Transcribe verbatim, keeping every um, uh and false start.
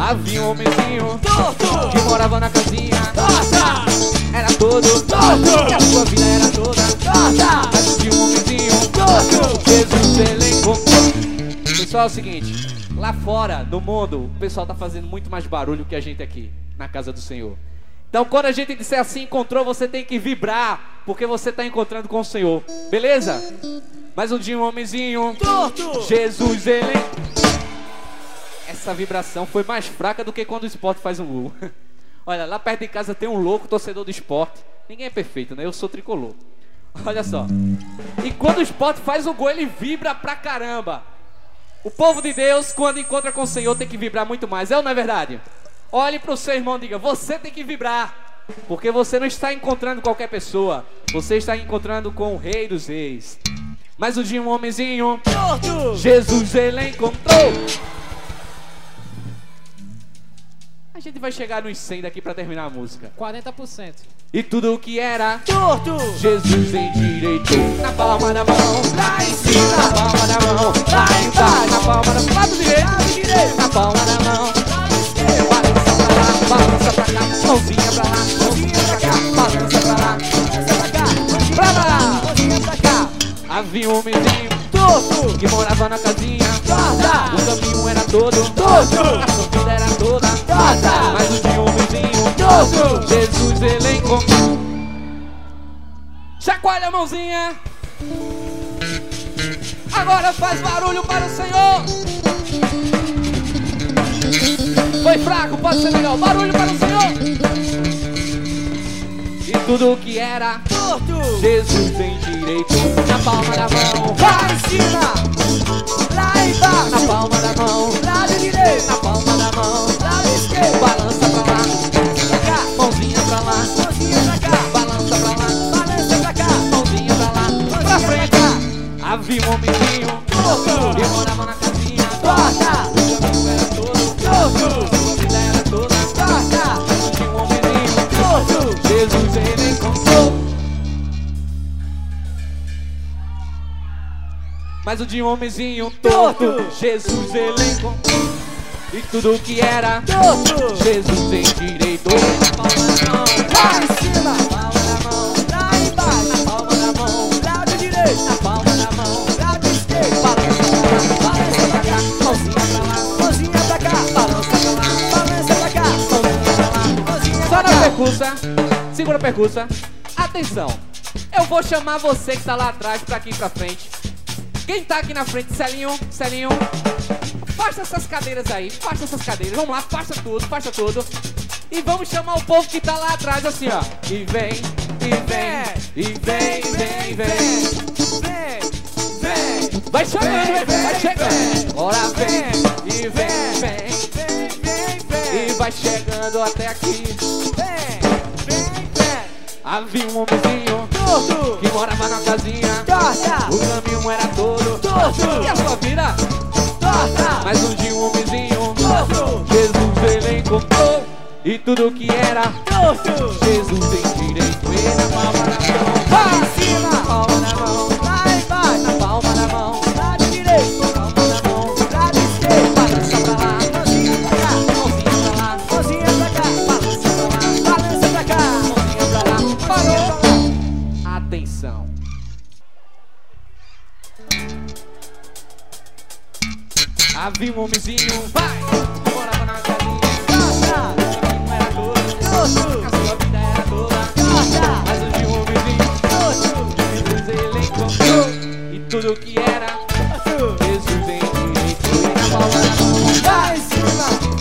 Havia um homenzinho torto que morava na casinha, torta, era todo torto, e a sua vida era toda torta, mas tinha um homenzinho torto. Jesus ele encontrou. Pessoal, é o seguinte, lá fora, no mundo, o pessoal tá fazendo muito mais barulho que a gente aqui, na casa do Senhor. Então quando a gente disser assim, encontrou, você tem que vibrar, porque você tá encontrando com o Senhor, beleza? Mas um dia um homenzinho Torto. Jesus ele... Essa vibração foi mais fraca do que quando o esporte faz um gol. Olha, lá perto de casa tem um louco torcedor do esporte. Ninguém é perfeito, né? Eu sou tricolor. Olha só. E quando o esporte faz um gol, ele vibra pra caramba. O povo de Deus, quando encontra com o Senhor, tem que vibrar muito mais. É ou não é verdade? Olhe pro seu irmão e diga, você tem que vibrar. Porque você não está encontrando qualquer pessoa. Você está encontrando com o Rei dos Reis. Mas um dia um homenzinho Torto. Jesus ele encontrou. A gente vai chegar nos cem daqui pra terminar a música. quarenta por cento. E tudo o que era Torto. Jesus endireitou. Na palma da mão, Lá em cima. na palma da mão, Lá embaixo. na palma da mão, lado direito, Lado direito. na palma da mão, Lado esquerdo. balança pra lá, balança pra cá, mãozinha pra lá, Mãozinha pra cá. balança pra lá, Balança pra cá. Mãozinha pra pra lá. cá. Mãozinha pra cá. Havia um homenzinho Torto. que morava na casinha, Torta. o caminho era todo, Torto. a sua vida era toda, Torta. mas um dia um homenzinho Torto. Jesus ele encontrou. Chacoalha a mãozinha. Agora faz barulho para o Senhor. Foi fraco, pode ser melhor. Barulho para o Senhor. E tudo o que era Torto. Jesus endireitou. Na palma da mão, Lá em cima. Lá na embaixo. palma da mão, Lado direito. na palma da mão, Lado esquerdo. balança pra lá, Pra cá. mãozinha pra lá, Mãozinha pra cá. balança pra lá, Balança pra cá. mãozinha pra lá, pra frente. Havia um homenzinho Torto. que morava na casinha, Torta. o caminho era todo, Torto. sua vida era toda, Torta. mas tinha um homenzinho, Torto. Jesus ele encontrou. Mas o de um homenzinho torto, Torto. Jesus ele encontrou. E tudo o que era Torto. Jesus endireitou. Na palma da mão, Lá em cima. na palma da mão, Lá embaixo. na palma da mão, Lado direito. na palma da mão, Lado esquerdo. balança pra lá, Balança pra cá. mãozinha pra lá, Mãozinha pra cá. balança pra lá, Balança pra cá. mãozinha pra lá. Mãozinha Só pra na cá. percussa, segura a percussa. Atenção, eu vou chamar você que tá lá atrás pra aqui pra frente. Quem tá aqui na frente, Celinho, Celinho, afasta essas cadeiras aí, afasta essas cadeiras. Vamos lá, afasta tudo, afasta tudo. E vamos chamar o povo que tá lá atrás assim, ó. E vem, e vem, e vem, vem, vem. Vem. Vem. Vai chegando, Vem, vai, vai vem, chegando. Ora vem, e vem, vem. Vem. Vem. E Vem. vai chegando até aqui. Vem. Vem. Vem. Havia um homenzinho Torto. que morava na casinha. Torta. O caminho era todo, Torto. e a sua vida. Torta. Mas um dia um homenzinho Torto. Jesus ele encontrou. E tudo que era Torto. Jesus endireitou. E na palma da mão, Lá em cima. na palma da mão, Lá embaixo. na palma da mão, Lado direito. na palma da mão. Lado esquerdo. Balança pra lá, Mãozinha pra cá. mãozinha pra lá, Mãozinha pra cá. balança pra lá, Balança pra cá. mãozinha pra lá. Parou. Atenção. Havia um homenzinho, vai, morava na casinha. Torta. O caminho era todo, Torto. a sua vida era toda. Torta. Mas um dia um homenzinho Torto. Jesus ele encontrou. E tudo que era Torto. Jesus endireitou. E na palma da mão, Lá em cima.